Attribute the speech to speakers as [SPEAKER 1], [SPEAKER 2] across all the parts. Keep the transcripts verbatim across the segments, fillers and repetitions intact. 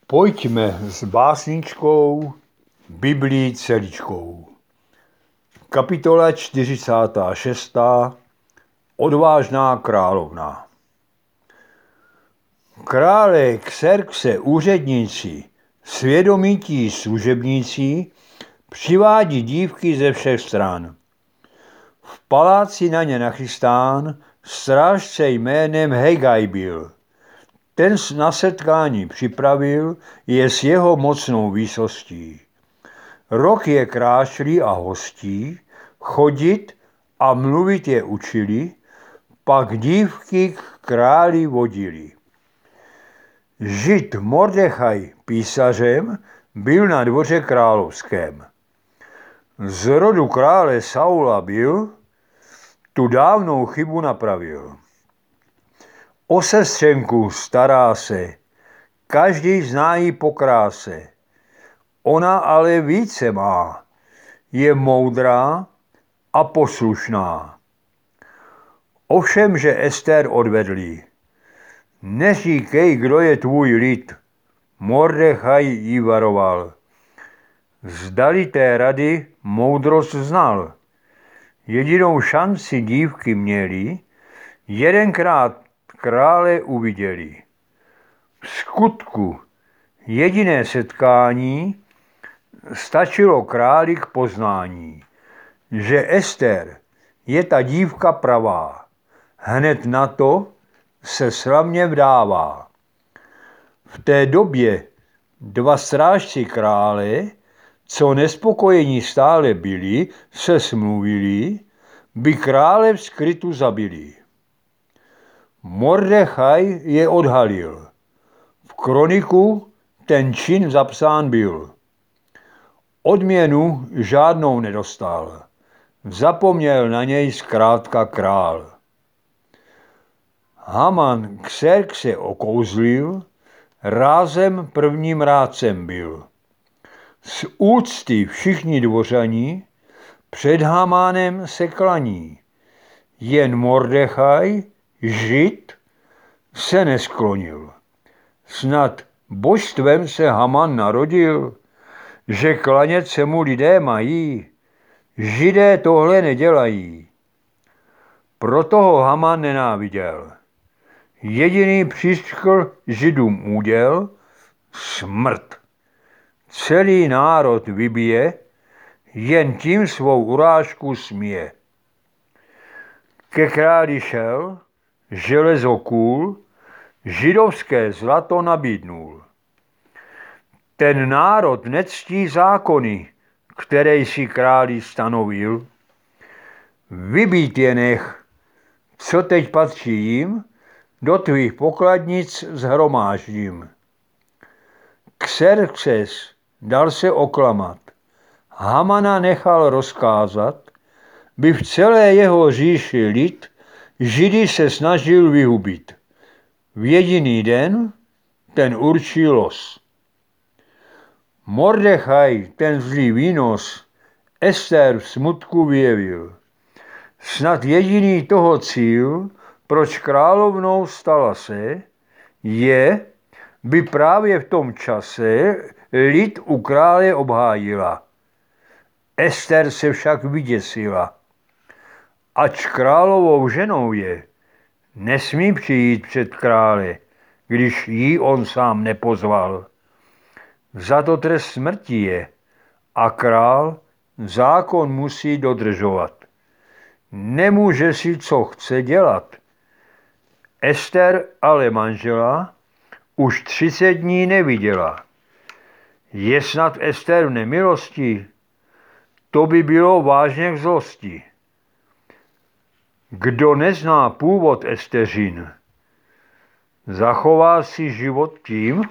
[SPEAKER 1] Pojďme s básničkou Biblii celičkou. Kapitola čtyřicátá šestá Odvážná královna. Krále Xerxe úředníci, svědomití služebníci, přivádí dívky ze všech stran. V paláci na ně nachystán strážce jménem Hegaj byl. Ten na setkání připravil je s jeho mocnou výsostí. Rok je krášlí a hostí, chodit a mluvit je učili, pak dívky k králi vodili. Žid Mordechaj písařem byl na dvoře královském. Z rodu krále Saula byl, tu dávnou chybu napravil. O sestřenku stará se, každý zná ji po kráse. Ona ale více má, je moudrá a poslušná. Ovšem, že Ester odvedli. Neříkej, kdo je tvůj lid, Mordechaj jí varoval. Zdali té rady moudrost znal. Jedinou šanci dívky měli, jedenkrát krále uviděli. V skutku jediné setkání stačilo králi k poznání, že Ester je ta dívka pravá. Hned na to se slavně vdává. V té době dva strážci krále, co nespokojení stále byli, se smluvili, by krále v skrytu zabili. Mordechaj je odhalil. V kroniku ten čin zapsán byl. Odměnu žádnou nedostal. Zapomněl na něj zkrátka král. Haman Xerxe okouzlil, rázem prvním rádcem byl. Z úcty všichni dvořani před Hamanem se klaní. Jen Mordechaj, Žid, se nesklonil. Snad božstvem se Haman narodil, že klanět se mu lidé mají. Židé tohle nedělají. Proto ho Haman nenáviděl. Jediný přiškl Židům úděl, smrt. Celý národ vybije, jen tím svou urážku smije. Ke králi šel, železo kůl, židovské zlato nabídnul. Ten národ nectí zákony, které si králi stanovil. Vybít je nech, co teď patří jim, do tvých pokladnic shromáždím. Xerxes dal se oklamat. Hamana nechal rozkázat, by v celé jeho říši lid Židy se snažil vyhubit. V jediný den ten určí los. Mordechaj ten zlý výnos Ester v smutku vyjevil. Snad jediný toho cíl, proč královnou stala se, je, by právě v tom čase lid u krále obhájila. Ester se však vyděsila. Ač královou ženou je, nesmí přijít před krále, když jí on sám nepozval. Za to trest smrti je a král zákon musí dodržovat. Nemůže si, co chce dělat. Ester ale manžela už třicet dní neviděla. Je snad Ester v nemilosti? To by bylo vážně k zlosti. Kdo nezná původ Esteřin, zachová si život tím,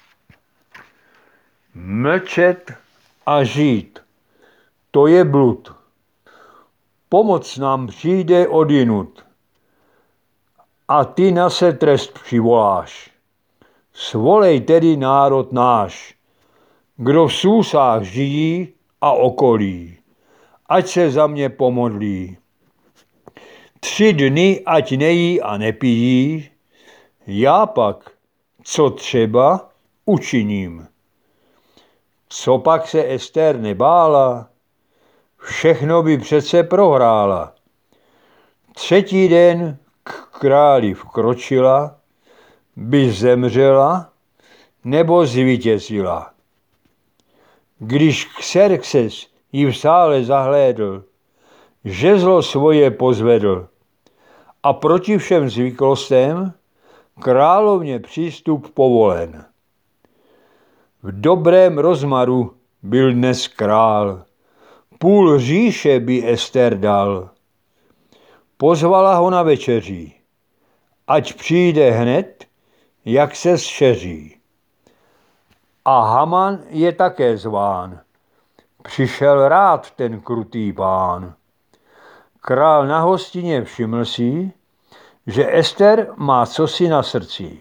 [SPEAKER 1] mlčet a žít, to je blud. Pomoc nám přijde odjinud a ty na se trest přivoláš. Svolej tedy národ náš, kdo v Súsách žijí a okolí, ať se za mě pomodlí. Tři dny ať nejí a nepijí, já pak, co třeba, učiním. Co pak se Ester nebála? Všechno by přece prohrála. Třetí den k králi vkročila, by zemřela nebo zvítězila. Když Xerxes ji v sále zahlédl, žezlo svoje pozvedl a proti všem zvyklostem královně přístup povolen. V dobrém rozmaru byl dnes král, půl říše by Ester dal. Pozvala ho na večeří, ať přijde hned, jak se zšeří. A Haman je také zván. Přišel rád ten krutý pán. Král na hostině všiml si, že Ester má cosi na srdci.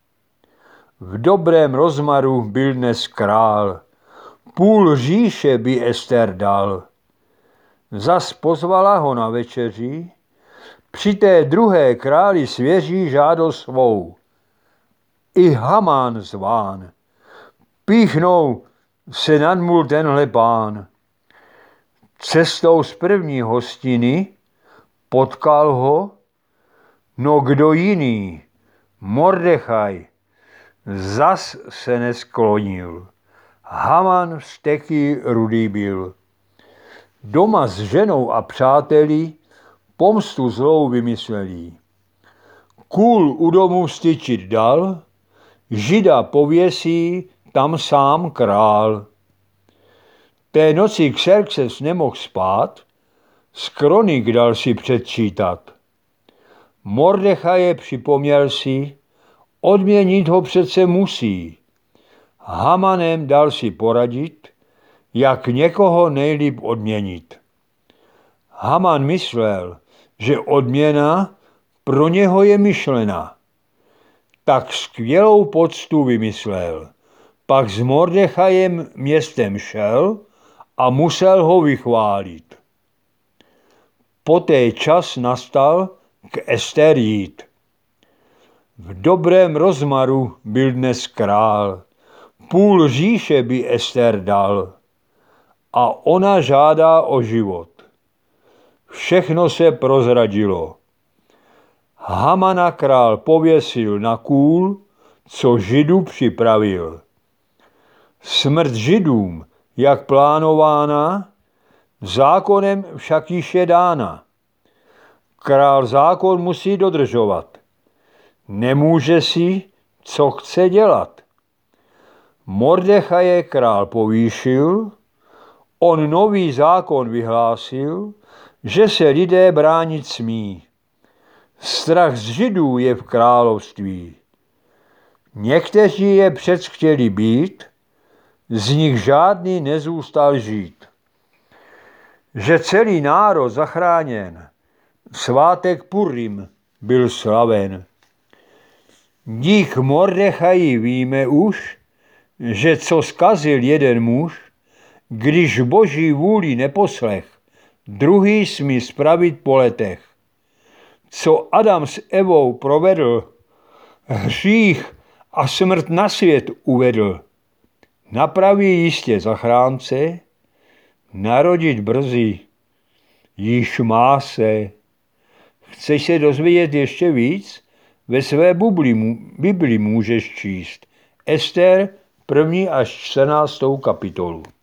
[SPEAKER 1] V dobrém rozmaru byl dnes král, půl říše by Ester dal. Zas pozvala ho na večeři, při té druhé králi svěří žádost svou. I Haman zván. Píchnou se nadmul tenhle pán. Cestou z první hostiny potkal ho, no kdo jiný, Mordechaj, zas se nesklonil. Haman vzteký rudý byl. Doma s ženou a přáteli pomstu zlou vymysleli. Kůl u domu styčit dal, Žida pověsí tam sám král. Té noci Xerxes nemohl spát, z kronik dal si předčítat. Mordechaje připomněl si, odměnit ho přece musí. Hamanem dal si poradit, jak někoho nejlíp odměnit. Haman myslel, že odměna pro něho je myšlena. Tak skvělou poctu vymyslel. Pak s Mordechajem městem šel a musel ho vychválit. Poté čas nastal k Ester jít. V dobrém rozmaru byl dnes král, půl říše by Ester dal a ona žádá o život. Všechno se prozradilo. Hamana král pověsil na kůl, co Židu připravil. Smrt Židům, jak plánována, zákonem však již je dána. Král zákon musí dodržovat. Nemůže si, co chce dělat. Mordechaje král povýšil, on nový zákon vyhlásil, že se lidé bránit smí. Strach z Židů je v království. Někteří je přec chtěli být, z nich žádný nezůstal žít. Že celý národ zachráněn, svátek Purim byl slaven. Dík Mordechaji víme už, že co zkazil jeden muž, když boží vůli neposlech, druhý smí spravit po letech. Co Adam s Evou provedl, hřích a smrt na svět uvedl, napraví jistě zachránce, narodit brzy, již má se. Chceš se dozvědět ještě víc? Ve své Bibli můžeš číst Ester první až čtrnáctou kapitolu.